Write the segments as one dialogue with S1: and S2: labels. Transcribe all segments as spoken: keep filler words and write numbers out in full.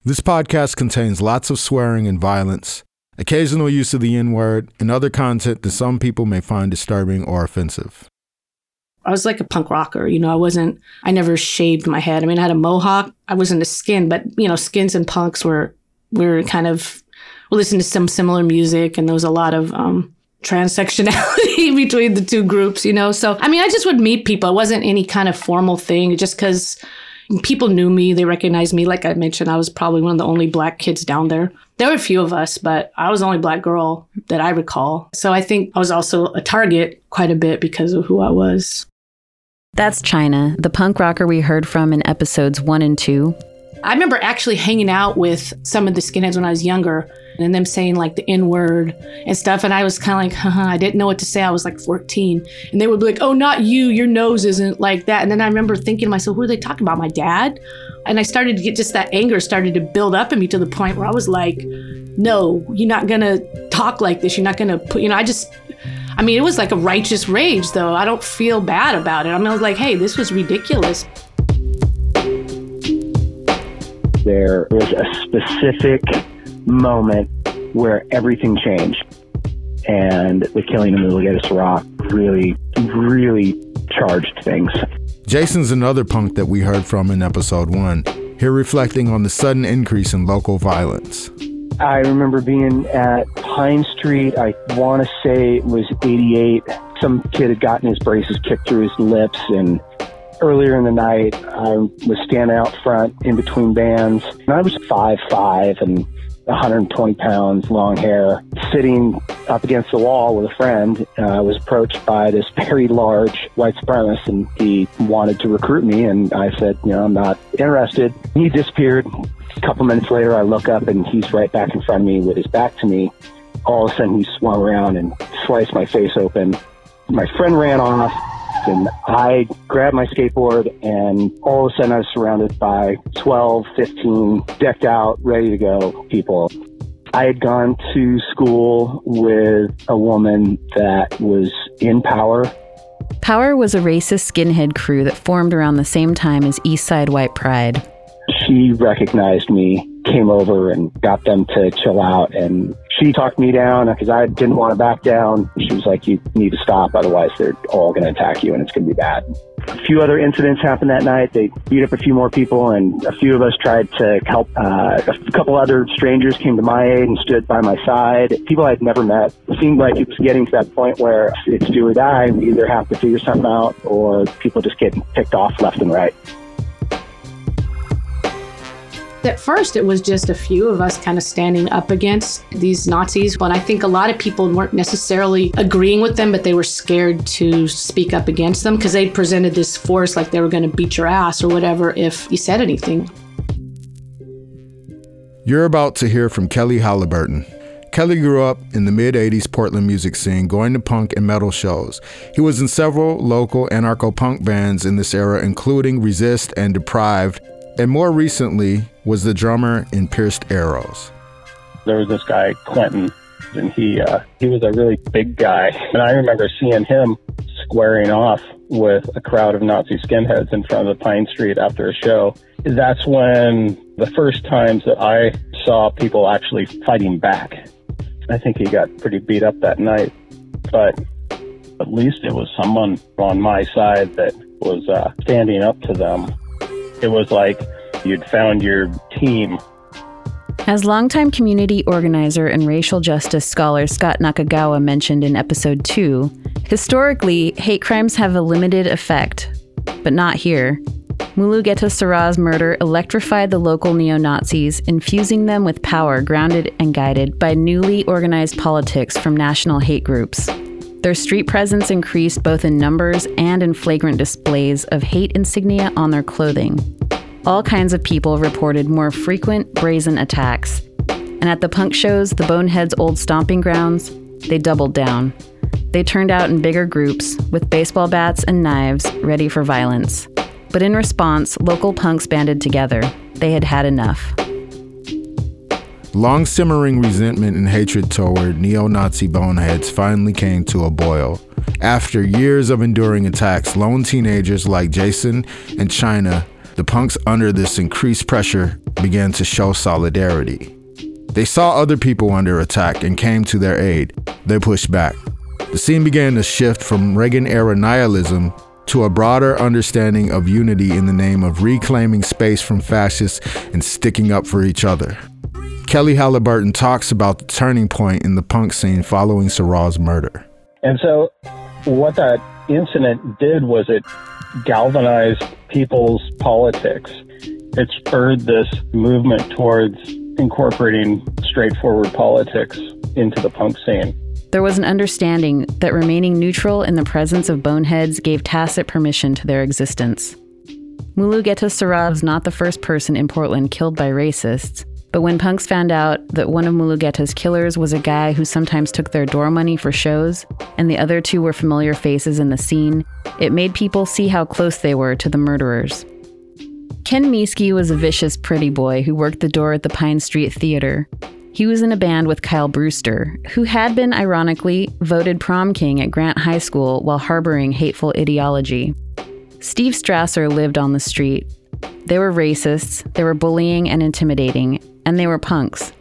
S1: This podcast contains lots of swearing and violence, occasional use of the N-word, and other content that some people may find disturbing or offensive.
S2: I was like a punk rocker, you know, I wasn't, I never shaved my head. I mean, I had a mohawk. I wasn't a skin, but, you know, skins and punks were, were kind of, we listened to some similar music, and there was a lot of um, transsexuality between the two groups, you know. So, I mean, I just would meet people. It wasn't any kind of formal thing, just because people knew me, they recognized me. Like I mentioned, I was probably one of the only Black kids down there. There were a few of us, but I was the only Black girl that I recall. So I think I was also a target quite a bit because of who I was.
S3: That's China, the punk rocker we heard from in episodes one and two.
S2: I remember actually hanging out with some of the skinheads when I was younger, and them saying like the N-word and stuff. And I was kind of like, haha, I didn't know what to say. I was like fourteen. And they would be like, oh, not you. Your nose isn't like that. And then I remember thinking to myself, who are they talking about? My dad? And I started to get just that anger started to build up in me to the point where I was like, no, you're not going to talk like this. You're not going to put, you know, I just, I mean, it was like a righteous rage, though. I don't feel bad about it. I mean, I was like, hey, this was ridiculous.
S4: There was a specific moment where everything changed, and the killing of Mulugeta Sirach really, really charged things.
S1: Jason's another punk that we heard from in episode one, here reflecting on the sudden increase in local violence.
S4: I remember being at Pine Street, I want to say it was eighty-eight. Some kid had gotten his braces kicked through his lips, and earlier in the night, I was standing out front in between bands, and I was five five and one hundred twenty pounds, long hair, sitting up against the wall with a friend. I uh, was approached by this very large white supremacist, and he wanted to recruit me, and I said, you know, I'm not interested. He disappeared. A couple minutes later, I look up, and he's right back in front of me with his back to me. All of a sudden, he swung around and sliced my face open. My friend ran off, and I grabbed my skateboard, and all of a sudden I was surrounded by twelve, fifteen decked out, ready to go people. I had gone to school with a woman that was in Power.
S3: Power was a racist skinhead crew that formed around the same time as Eastside White Pride.
S4: She recognized me, came over and got them to chill out, and she talked me down because I didn't want to back down. She was like, you need to stop, otherwise they're all going to attack you and it's going to be bad. A few other incidents happened that night. They beat up a few more people, and a few of us tried to help. Uh, a couple other strangers came to my aid and stood by my side. People I'd never met. It seemed like it was getting to that point where it's do or die. We either have to figure something out, or people just getting picked off left and right.
S2: At first, it was just a few of us kind of standing up against these Nazis. But I think a lot of people weren't necessarily agreeing with them, but they were scared to speak up against them because they presented this force like they were going to beat your ass or whatever if you said anything.
S1: You're about to hear from Kelly Halliburton. Kelly grew up in the mid-eighties Portland music scene, going to punk and metal shows. He was in several local anarcho-punk bands in this era, including Resist and Deprived, and more recently was the drummer in Pierced Arrows.
S5: There was this guy, Quentin, and he uh, he was a really big guy. And I remember seeing him squaring off with a crowd of Nazi skinheads in front of the Pine Street after a show. That's when the first times that I saw people actually fighting back. I think he got pretty beat up that night, but at least it was someone on my side that was uh, standing up to them. It was like you'd found your team.
S3: As longtime community organizer and racial justice scholar Scott Nakagawa mentioned in episode two, historically, hate crimes have a limited effect, but not here. Mulugeta Sirach's murder electrified the local neo-Nazis, infusing them with power grounded and guided by newly organized politics from national hate groups. Their street presence increased both in numbers and in flagrant displays of hate insignia on their clothing. All kinds of people reported more frequent, brazen attacks. And at the punk shows, the Boneheads' old stomping grounds, they doubled down. They turned out in bigger groups, with baseball bats and knives, ready for violence. But in response, local punks banded together. They had had enough.
S1: Long simmering resentment and hatred toward neo-Nazi boneheads finally came to a boil. After years of enduring attacks, lone teenagers like Jason and China, the punks under this increased pressure began to show solidarity. They saw other people under attack and came to their aid. They pushed back. The scene began to shift from Reagan-era nihilism to a broader understanding of unity in the name of reclaiming space from fascists and sticking up for each other. Kelly Halliburton talks about the turning point in the punk scene following Sirah's murder.
S5: And so what that incident did was it galvanized people's politics. It spurred this movement towards incorporating straightforward politics into the punk scene.
S3: There was an understanding that remaining neutral in the presence of boneheads gave tacit permission to their existence. Mulugeta Sirah was not the first person in Portland killed by racists, but when punks found out that one of Mulugeta's killers was a guy who sometimes took their door money for shows, and the other two were familiar faces in the scene, it made people see how close they were to the murderers. Ken Miesky was a vicious pretty boy who worked the door at the Pine Street Theater. He was in a band with Kyle Brewster, who had been, ironically, voted prom king at Grant High School while harboring hateful ideology. Steve Strasser lived on the street. They were racists, they were bullying and intimidating, and they were punks.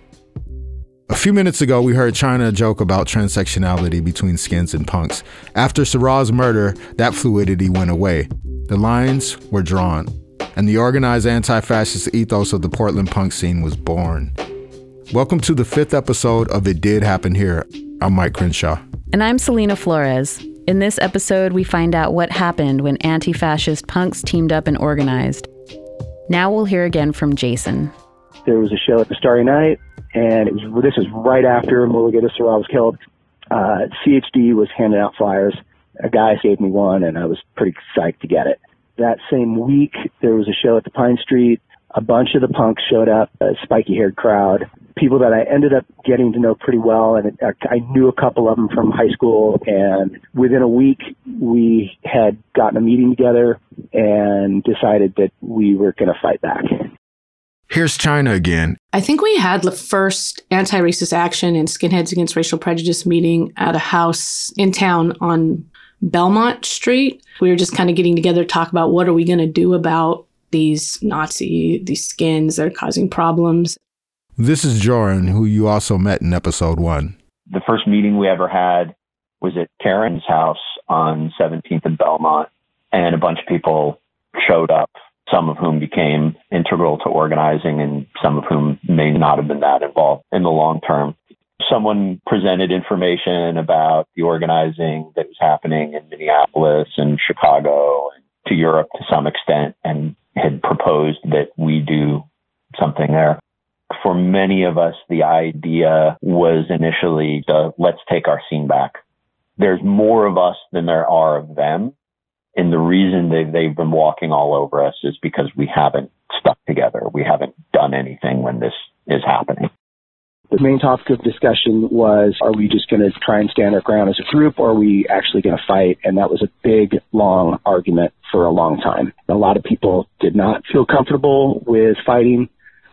S1: A few minutes ago, we heard China joke about transsectionality between skins and punks. After Sirah's murder, that fluidity went away. The lines were drawn, and the organized anti-fascist ethos of the Portland punk scene was born. Welcome to the fifth episode of It Did Happen Here. I'm Mike Crenshaw.
S3: And I'm Selena Flores. In this episode, we find out what happened when anti-fascist punks teamed up and organized. Now we'll hear again from Jason.
S4: There was a show at the Starry Night, and it was this was right after Mulugeta Sirah was killed. Uh, C H D was handing out flyers. A guy gave me one, and I was pretty psyched to get it. That same week, there was a show at the Pine Street. A bunch of the punks showed up, a spiky-haired crowd, people that I ended up getting to know pretty well, and I knew a couple of them from high school, and within a week, we had gotten a meeting together and decided that we were going to fight back.
S1: Here's China again.
S2: I think we had the first anti-racist action and Skinheads Against Racial Prejudice meeting at a house in town on Belmont Street. We were just kind of getting together to talk about what are we going to do about these Nazi, these skins that are causing problems.
S1: This is Joran, who you also met in episode one.
S6: The first meeting we ever had was at Karen's house on seventeenth and Belmont, and a bunch of people showed up, some of whom became integral to organizing and some of whom may not have been that involved in the long term. Someone presented information about the organizing that was happening in Minneapolis and Chicago and to Europe to some extent, and had proposed that we do something there. For many of us, the idea was initially the let's take our scene back. There's more of us than there are of them. And the reason that they've been walking all over us is because we haven't stuck together. We haven't done anything when this is happening.
S4: The main topic of discussion was, are we just going to try and stand our ground as a group, or are we actually going to fight? And that was a big, long argument for a long time. A lot of people did not feel comfortable with fighting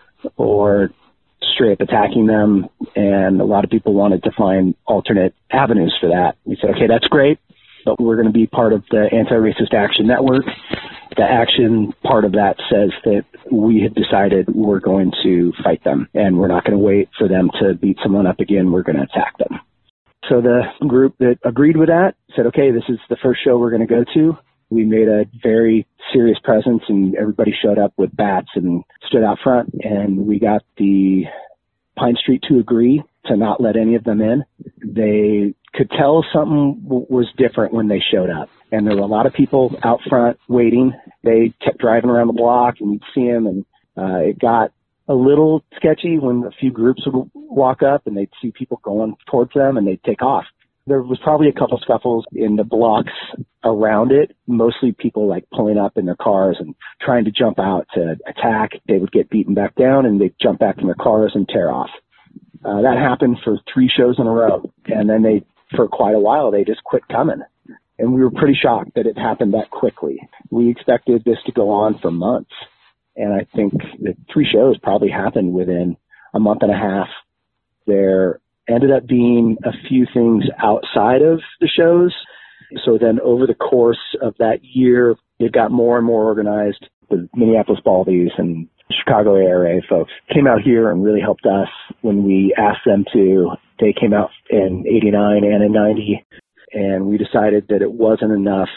S4: or straight up attacking them, and a lot of people wanted to find alternate avenues for that. We said, okay, that's great, but we're going to be part of the Anti-Racist Action Network. The action part of that says that we had decided we're going to fight them, and we're not going to wait for them to beat someone up again. We're going to attack them. So the group that agreed with that said, okay, this is the first show we're going to go to. We made a very serious presence, and everybody showed up with bats and stood out front, and we got the Pine Street to agree to not let any of them in. They could tell something w- was different when they showed up. And there were a lot of people out front waiting. They kept driving around the block, and you'd see them, and uh, it got a little sketchy when a few groups would walk up, and they'd see people going towards them, and they'd take off. There was probably a couple scuffles in the blocks around it, mostly people like pulling up in their cars and trying to jump out to attack. They would get beaten back down, and they'd jump back in their cars and tear off. Uh, that happened for three shows in a row, and then they, for quite a while, they just quit coming. And we were pretty shocked that it happened that quickly. We expected this to go on for months, and I think the three shows probably happened within a month and a half. There ended up being a few things outside of the shows. So then over the course of that year, it got more and more organized. The Minneapolis Baldies and Chicago A R A folks, came out here and really helped us when we asked them to. They came out in eighty-nine and in ninety, and we decided that it wasn't enough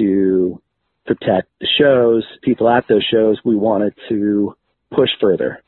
S4: to protect the shows, people at those shows. We wanted to push further.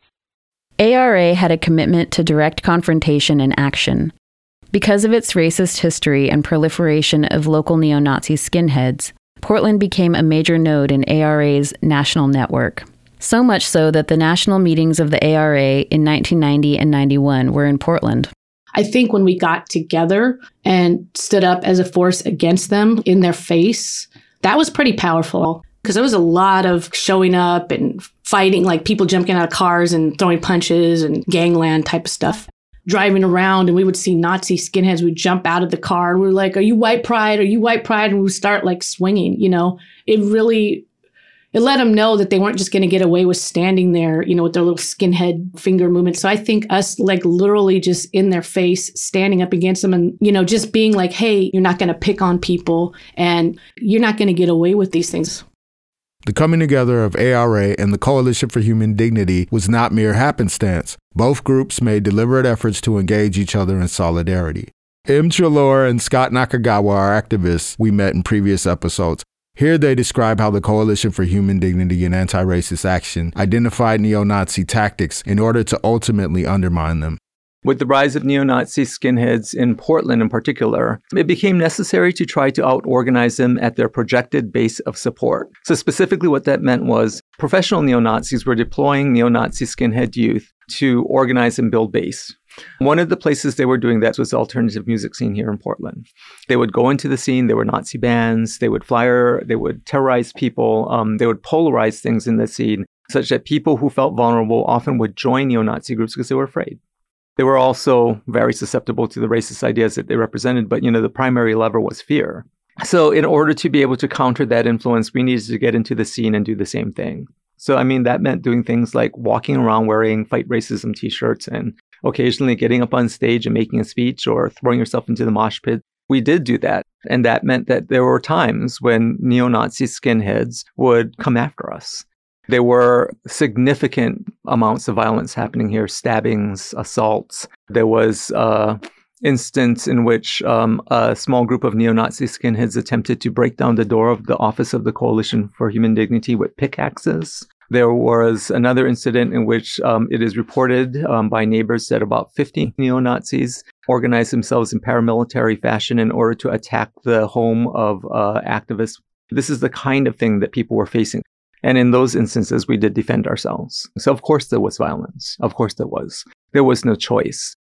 S3: A R A had a commitment to direct confrontation and action. Because of its racist history and proliferation of local neo-Nazi skinheads, Portland became a major node in A R A's national network. So much so that the national meetings of the A R A in nineteen ninety and ninety-one were in Portland.
S2: I think when we got together and stood up as a force against them in their face, that was pretty powerful. Because there was a lot of showing up and fighting, like people jumping out of cars and throwing punches and gangland type of stuff. Driving around, and we would see Nazi skinheads. We'd jump out of the car and we were like, are you white pride? Are you white pride? And we would start like swinging, you know. It really, it let them know that they weren't just going to get away with standing there, you know, with their little skinhead finger movement. So I think us like literally just in their face, standing up against them and, you know, just being like, hey, you're not going to pick on people and you're not going to get away with these things.
S1: The coming together of A R A and the Coalition for Human Dignity was not mere happenstance. Both groups made deliberate efforts to engage each other in solidarity. Em Treloar and Scott Nakagawa are activists we met in previous episodes. Here they describe how the Coalition for Human Dignity and Anti-Racist Action identified neo-Nazi tactics in order to ultimately undermine them.
S7: With the rise of neo-Nazi skinheads in Portland in particular, it became necessary to try to out-organize them at their projected base of support. So specifically what that meant was professional neo-Nazis were deploying neo-Nazi skinhead youth to organize and build base. One of the places they were doing that was the alternative music scene here in Portland. They would go into the scene, there were Nazi bands, they would flyer, they would terrorize people, um, they would polarize things in the scene, such that people who felt vulnerable often would join neo-Nazi groups because they were afraid. They were also very susceptible to the racist ideas that they represented, but, you know, the primary lever was fear. So in order to be able to counter that influence, we needed to get into the scene and do the same thing. So, I mean, that meant doing things like walking around wearing Fight Racism t-shirts and occasionally getting up on stage and making a speech or throwing yourself into the mosh pit. We did do that. And that meant that there were times when neo-Nazi skinheads would come after us. There were significant amounts of violence happening here, stabbings, assaults. There was an instance in which um, a small group of neo-Nazi skinheads attempted to break down the door of the office of the Coalition for Human Dignity with pickaxes. There was another incident in which um, it is reported um, by neighbors that about fifty neo-Nazis organized themselves in paramilitary fashion in order to attack the home of uh, activists. This is the kind of thing that people were facing. And in those instances, we did defend ourselves. So of course there was violence. Of course there was. There was no choice.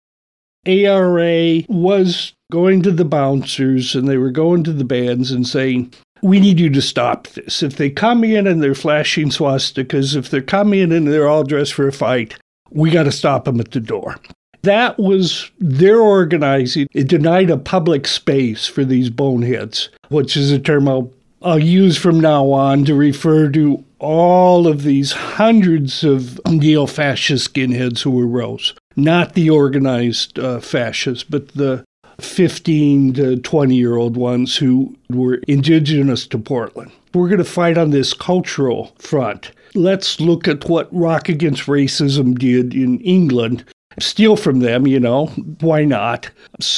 S8: A R A was going to the bouncers and they were going to the bands and saying, we need you to stop this. If they come in and they're flashing swastikas, if they're coming in and they're all dressed for a fight, we got to stop them at the door. That was their organizing. It denied a public space for these boneheads, which is a term I'll, I'll use from now on to refer to all of these hundreds of neo-fascist skinheads who arose. Not the organized uh, fascists, but the fifteen to twenty-year-old ones who were indigenous to Portland. We're going to fight on this cultural front. Let's look at what Rock Against Racism did in England. Steal from them, you know, why not?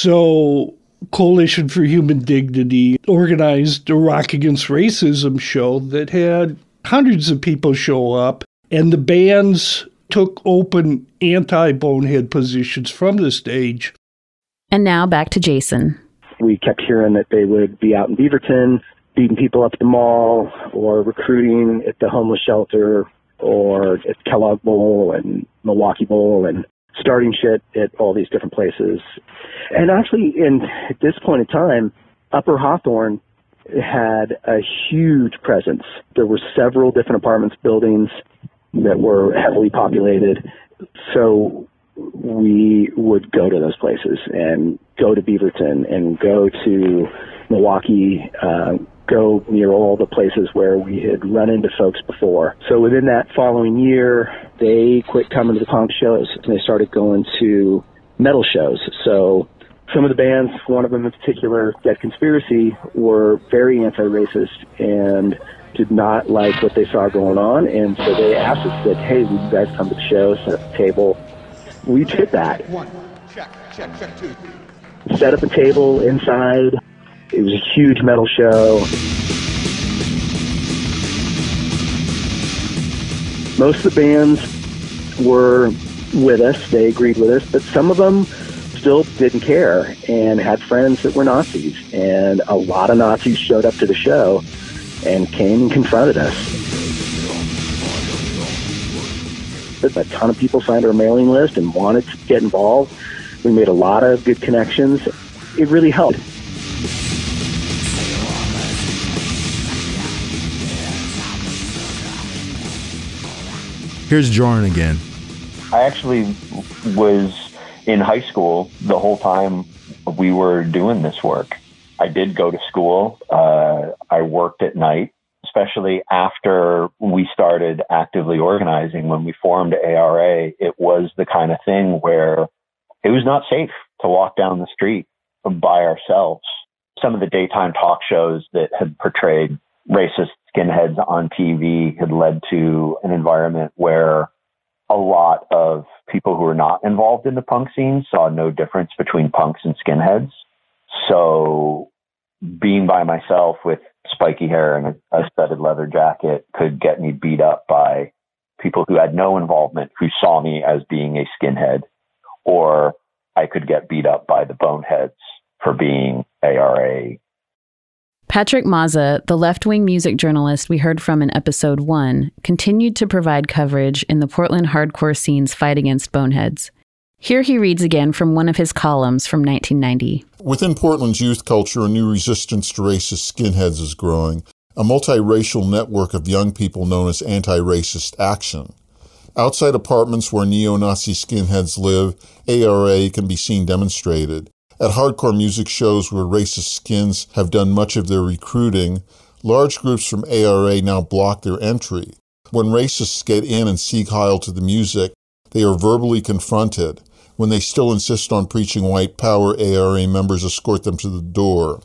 S8: So Coalition for Human Dignity organized a Rock Against Racism show that had hundreds of people show up, and the bands took open anti-bonehead positions from the stage.
S3: And now back to Jason.
S4: We kept hearing that they would be out in Beaverton, beating people up at the mall, or recruiting at the homeless shelter, or at Kellogg Bowl and Milwaukee Bowl, and starting shit at all these different places. And actually, in, at this point in time, Upper Hawthorne had a huge presence. There were several different apartments buildings that were heavily populated. So we would go to those places and go to Beaverton and go to Milwaukee, uh, go near all the places where we had run into folks before. So within that following year, they quit coming to the punk shows and they started going to metal shows. So some of the bands, one of them in particular, Dead Conspiracy, were very anti-racist, and did not like what they saw going on, and so they asked us, said, hey, will you guys come to the show, set up a table? We did that. One, check, check, check, two. Set up a table inside. It was a huge metal show. Most of the bands were with us. They agreed with us, but some of them still didn't care and had friends that were Nazis. And a lot of Nazis showed up to the show and came and confronted us. A ton of people signed our mailing list and wanted to get involved. We made a lot of good connections. It really helped.
S1: Here's Jordan again.
S6: I actually was in high school the whole time we were doing this work. I did go to school. Uh, I worked at night, especially after we started actively organizing. When we formed A R A, it was the kind of thing where it was not safe to walk down the street by ourselves. Some of the daytime talk shows that had portrayed racist skinheads on T V had led to an environment where a lot of people who were not involved in the punk scene saw no difference between punks and skinheads. So being by myself with spiky hair and a, a studded leather jacket could get me beat up by people who had no involvement, who saw me as being a skinhead, or I could get beat up by the boneheads for being A R A.
S3: Patrick Mazza, the left-wing music journalist we heard from in episode one, continued to provide coverage in the Portland hardcore scene's fight against boneheads. Here he reads again from one of his columns from nineteen ninety.
S9: Within Portland's youth culture, a new resistance to racist skinheads is growing, a multiracial network of young people known as Anti-Racist Action. Outside apartments where neo-Nazi skinheads live, A R A can be seen demonstrated. At hardcore music shows where racist skins have done much of their recruiting, large groups from A R A now block their entry. When racists get in and seek Heil to the music, they are verbally confronted. When they still insist on preaching white power, A R A members escort them to the door.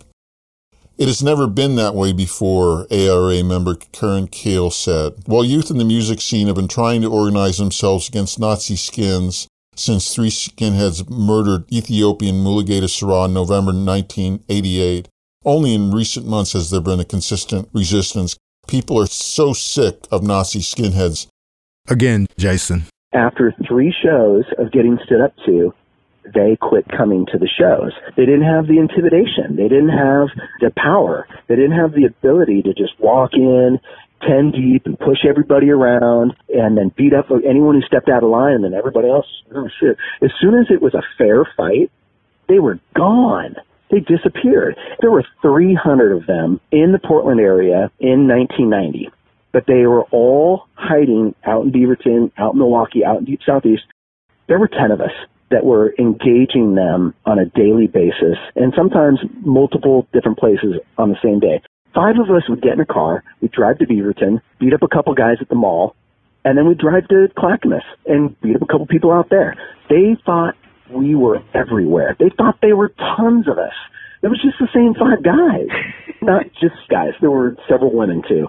S9: It has never been that way before, A R A member Karen Kale said. While youth in the music scene have been trying to organize themselves against Nazi skins since three skinheads murdered Ethiopian Mulugeta Serra in November nineteen eighty-eight, only in recent months has there been a consistent resistance. People are so sick of Nazi skinheads.
S1: Again, Jason.
S4: After three shows of getting stood up to, they quit coming to the shows. They didn't have the intimidation. They didn't have the power. They didn't have the ability to just walk in ten deep and push everybody around and then beat up anyone who stepped out of line, and then everybody else, oh shit. As soon as it was a fair fight, they were gone. They disappeared. There were three hundred of them in the Portland area in nineteen ninety. But they were all hiding out in Beaverton, out in Milwaukee, out in Deep Southeast. There were ten of us that were engaging them on a daily basis, and sometimes multiple different places on the same day. Five of us would get in a car, we'd drive to Beaverton, beat up a couple guys at the mall, and then we'd drive to Clackamas and beat up a couple people out there. They thought we were everywhere. They thought there were tons of us. It was just the same five guys. Not just guys. There were several women, too.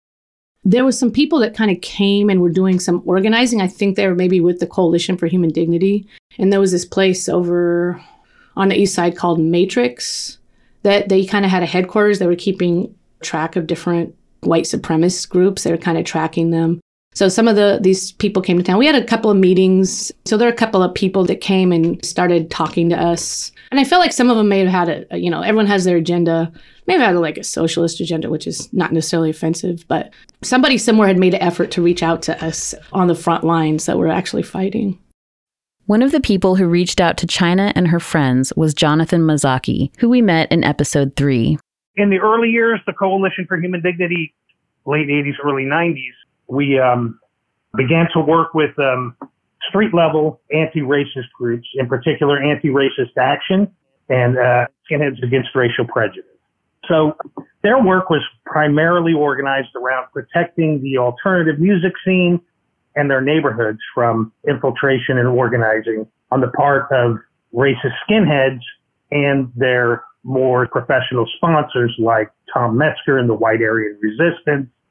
S2: There was some people that kind of came and were doing some organizing. I think they were maybe with the Coalition for Human Dignity. And there was this place over on the east side called Matrix that they kind of had a headquarters. They were keeping track of different white supremacist groups. They were kind of tracking them. So some of the these people came to town. We had a couple of meetings. So there were a couple of people that came and started talking to us. And I felt like some of them may have had a, you know, everyone has their agenda. May have had like a socialist agenda, which is not necessarily offensive, but somebody somewhere had made an effort to reach out to us on the front lines that were actually fighting.
S3: One of the people who reached out to China and her friends was Jonathan Mazaki, who we met in episode three.
S10: In the early years, the Coalition for Human Dignity, late eighties, early nineties, we um, began to work with um, street-level anti-racist groups, in particular Anti-Racist Action and uh, Skinheads Against Racial Prejudice. So their work was primarily organized around protecting the alternative music scene and their neighborhoods from infiltration and organizing on the part of racist skinheads and their more professional sponsors like Tom Metzger and the White Aryan Resistance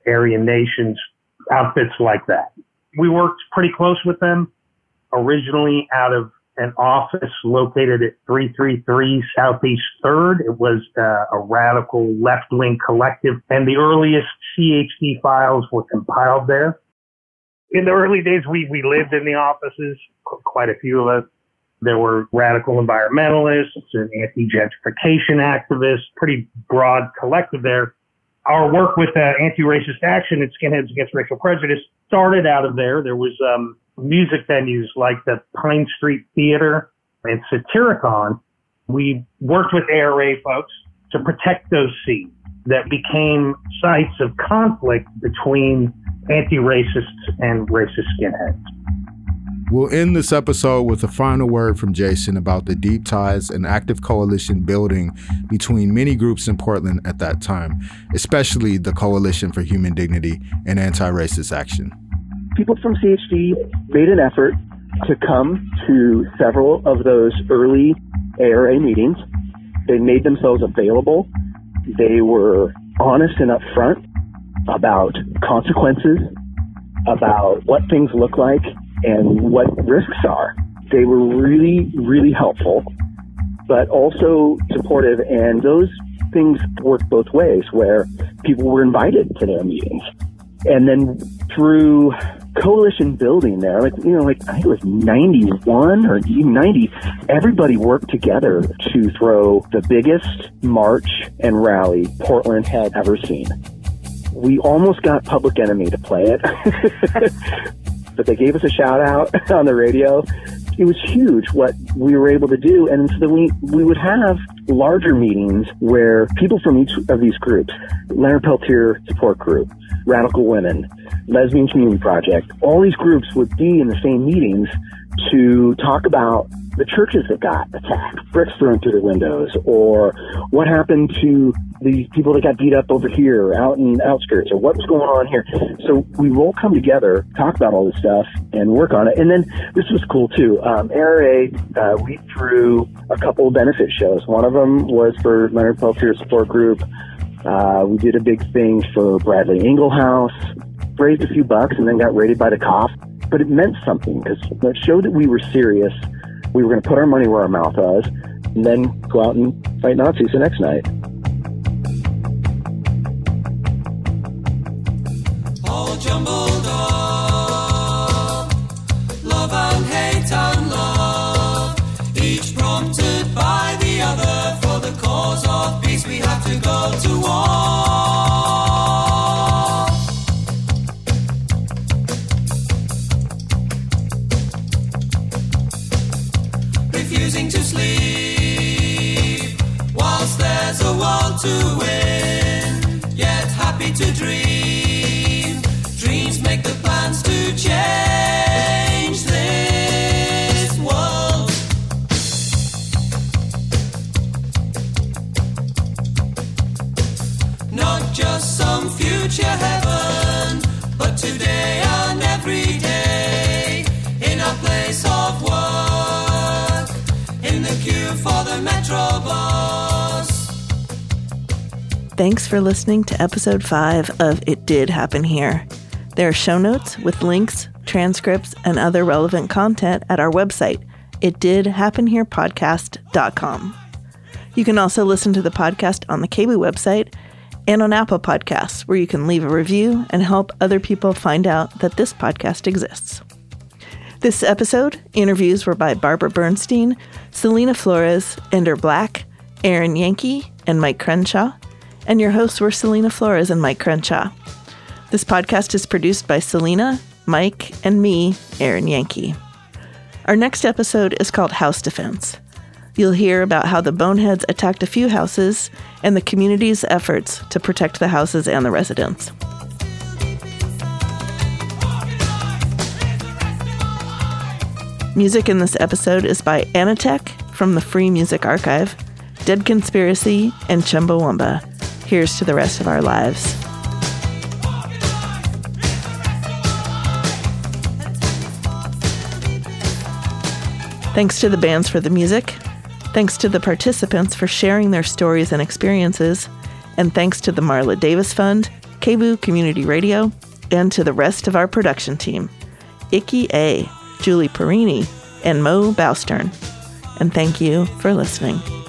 S10: Aryan Nations, outfits like that. We worked pretty close with them, originally out of an office located at three thirty-three Southeast third. It was uh, a radical left-wing collective, and the earliest C H D files were compiled there. In the early days, we, we lived in the offices, quite a few of us. There were radical environmentalists and anti-gentrification activists, pretty broad collective there. Our work with uh, anti-racist action and Skinheads Against Racial Prejudice started out of there. There was um, music venues like the Pine Street Theater and Satyricon. We worked with A R A folks to protect those scenes that became sites of conflict between anti-racists and racist skinheads.
S1: We'll end this episode with a final word from Jason about the deep ties and active coalition building between many groups in Portland at that time, especially the Coalition for Human Dignity and Anti-Racist Action.
S4: People from C H D made an effort to come to several of those early A R A meetings. They made themselves available. They were honest and upfront about consequences, about what things look like and what risks are. They were really, really helpful, but also supportive. And those things worked both ways, where people were invited to their meetings. And then through coalition building there, like, you know, like I think it was ninety-one or even ninety, everybody worked together to throw the biggest march and rally Portland had ever seen. We almost got Public Enemy to play it, but they gave us a shout out on the radio. It was huge what we were able to do. And so we, we would have larger meetings where people from each of these groups, Leonard Peltier Support Group, Radical Women, Lesbian Community Project, all these groups would be in the same meetings to talk about the churches that got attacked, bricks thrown through the windows, or what happened to the people that got beat up over here out in the outskirts, or what was going on here. So we will all come together, talk about all this stuff, and work on it. And then this was cool too. Um, A R A, uh, we threw a couple of benefit shows. One of them was for Leonard Peltier Support Group. Uh, we did a big thing for Bradley Inglehouse, raised a few bucks, and then got raided by the cops. But it meant something because it showed that we were serious. We were going to put our money where our mouth was, and then go out and fight Nazis the next night.
S11: All jumbled up, love and hate and love, each prompted by the other. For the cause of peace we have to go to war. Refusing to sleep whilst there's a world to win, yet happy to dream. Dreams make the plans to change this world. Not just some future heaven, but today and every day, in our place of work, in the queue for the Metro bus.
S12: Thanks for listening to episode five of It Did Happen Here. There are show notes with links, transcripts, and other relevant content at our website, it did happen here podcast dot com. You can also listen to the podcast on the K B website and on Apple Podcasts, where you can leave a review and help other people find out that this podcast exists. This episode, interviews were by Barbara Bernstein, Selena Flores, Ender Black, Aaron Yankee, and Mike Crenshaw, and your hosts were Selena Flores and Mike Crenshaw. This podcast is produced by Selena, Mike, and me, Aaron Yankee. Our next episode is called House Defense. You'll hear about how the Boneheads attacked a few houses and the community's efforts to protect the houses and the residents. Music in this episode is by Anatech from the Free Music Archive, Dead Conspiracy, and Chumbawamba. Here's to the rest of our lives. Thanks to the bands for the music. Thanks to the participants for sharing their stories and experiences. And thanks to the Marla Davis Fund, K B O O Community Radio, and to the rest of our production team, Icky A., Julie Perini, and Mo Baustern. And thank you for listening.